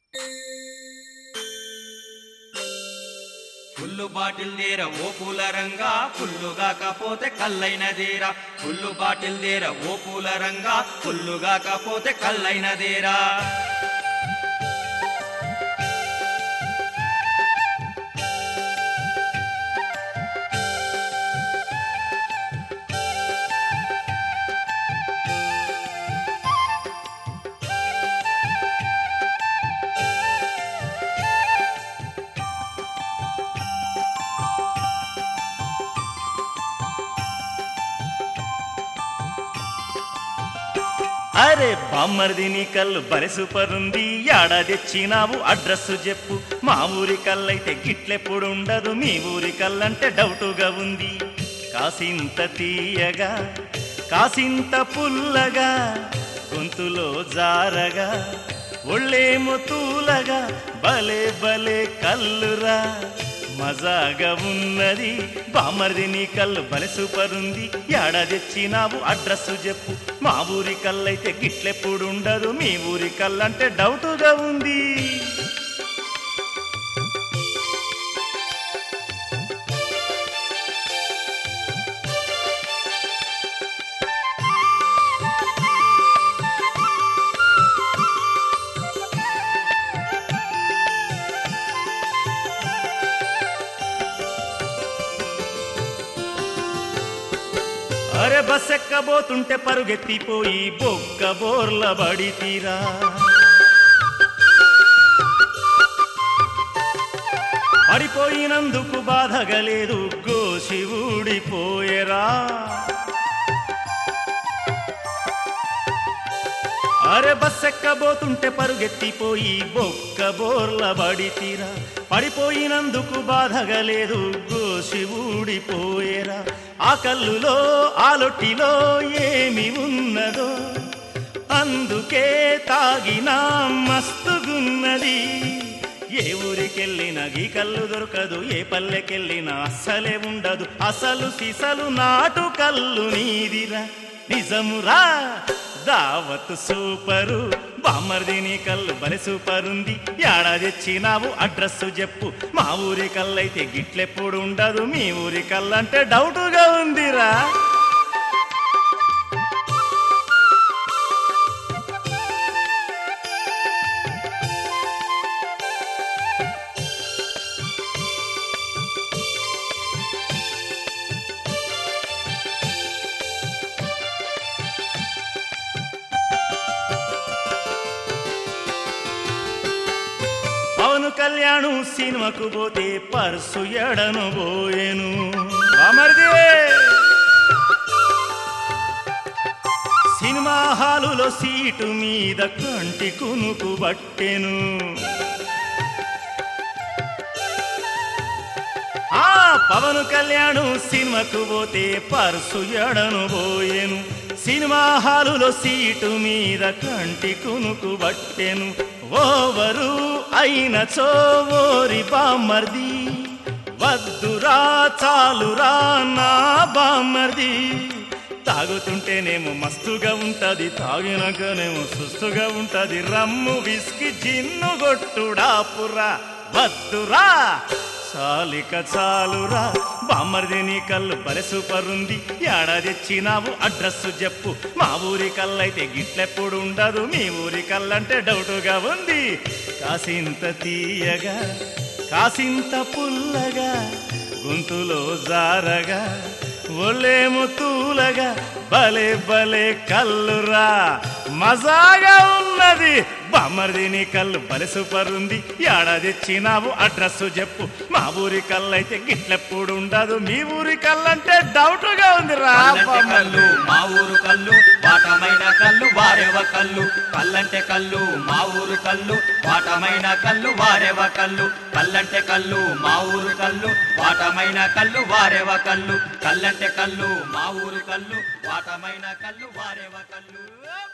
full bottle దేర ఓ పూల రంగా ఫుల్లుగాకపోతే కల్లైనదేరా ఫుల్లు బాటిల్ దేర ఓ పూల రంగా ఫుల్లుగాకపోతే కల్లైనదేరా అరే బామ్మర్దిని కళ్ళు బలి సూపర్ ఉంది యాడా తెచ్చినావు అడ్రస్ చెప్పు మా ఊరి కళ్ళైతే గిట్లెప్పుడుండదు మీ ఊరి కళ్ళంటే డౌటుగా ఉంది కాసింత తీయగా కాసింత పుల్లగా గొంతులో జారగా ఒళ్ళేమో తూలగా భలే భలే కల్లురా మజాగా ఉన్నది బామర్దిని కళ్ళు బలి సూపర్ ఉంది యాడా తెచ్చినావు అడ్రస్ చెప్పు మా ఊరి కళ్ళైతే గిట్లెప్పుడుండదు మీ ఊరి కళ్ళంటే డౌటుగా ఉంది అరే బస్సెక్కబోతుంటే పరుగెత్తిపోయి బొక్క బోర్ల బడితీరా పడిపోయినందుకు బాధగలేదు గోసి ఊడిపోయేరా అరే బస్సెక్కబోతుంటే పరుగెత్తిపోయి బొక్క బోర్ల బడితీరా పడిపోయినందుకు బాధగలేదు గోసి ఊడిపోయేరా ఆ కల్లులో ఆ లొట్టిలో ఏమి ఉన్నదో అందుకే తాగినా మస్తుగున్నది ఏ ఊరికెళ్ళినా ఈ కళ్ళు దొరకదు ఏ పల్లెకెళ్ళినా అస్సలే ఉండదు అసలు సిసలు నాటు కళ్ళు నీదిరా నిజమురా దావత్ సూపరు బామ్మర్దిని కళ్ళు బలి సూపర్ ఉంది యాడా తెచ్చినావు అడ్రస్ చెప్పు మా ఊరి కళ్ళైతే గిట్లెప్పుడు ఉండదు మీ ఊరి కళ్ళంటే డౌటుగా ఉందిరా పవన్ కళ్యాణ్ సినిమాకు పోతే పర్సు ఎడను పోయేను బామర్ది సినిమా హాలులో సీటు మీద కంటి కునుకు బట్టెను పవన్ కళ్యాణ్ సినిమాకు పోతే పర్సు ఎడను పోయేను సినిమా హాలులో సీటు మీద కంటి కునుకు బట్టెను ఓవరు అయిన చోవోరి బామ్మర్ది వద్దురా చాలురా నా బామ్మర్ది తాగుతుంటేనేమో మస్తుగా ఉంటది తాగినాకనేమో సుస్తుగా ఉంటది రమ్ము విస్కి జిన్ను గొట్టుడా పుర్రా వద్దురా చాలిక చాలురా బామ్మర్దిని కళ్ళు బలి సూపర్ ఉంది యాడా తెచ్చినావు అడ్రస్ చెప్పు మా ఊరి కళ్ళైతే గిట్లెప్పుడు ఉండదు మీ ఊరి కళ్ళంటే డౌటుగా ఉంది కాసింత తీయగా కాసింత పుల్లగా గొంతులో జారగా ఒళ్ళేమో తూలగా భలే భలే కల్లురా మజాగా ఉన్నది బామ్మర్దిని కళ్ళు బలి సూపర్ ఉంది యాడా తెచ్చినావు అడ్రస్ చెప్పు మా ఊరి కళ్ళైతే గిట్లెప్పుడు ఉండదు మీ ఊరి కళ్ళంటే డౌటుగా ఉంది రా కళ్ళు మా ఊరు కళ్ళు వాటమైన కళ్ళు వారెవ కళ్ళు కళ్ళంటే కళ్ళు మా ఊరు కళ్ళు వాటమైన కళ్ళు వారెవ కళ్ళు కళ్ళంటే కళ్ళు మా ఊరు కళ్ళు వాటమైన కళ్ళు వారెవ కళ్ళు కళ్ళంటే కళ్ళు మా ఊరు కళ్ళు వాటమైన కళ్ళు వారెవ కళ్ళు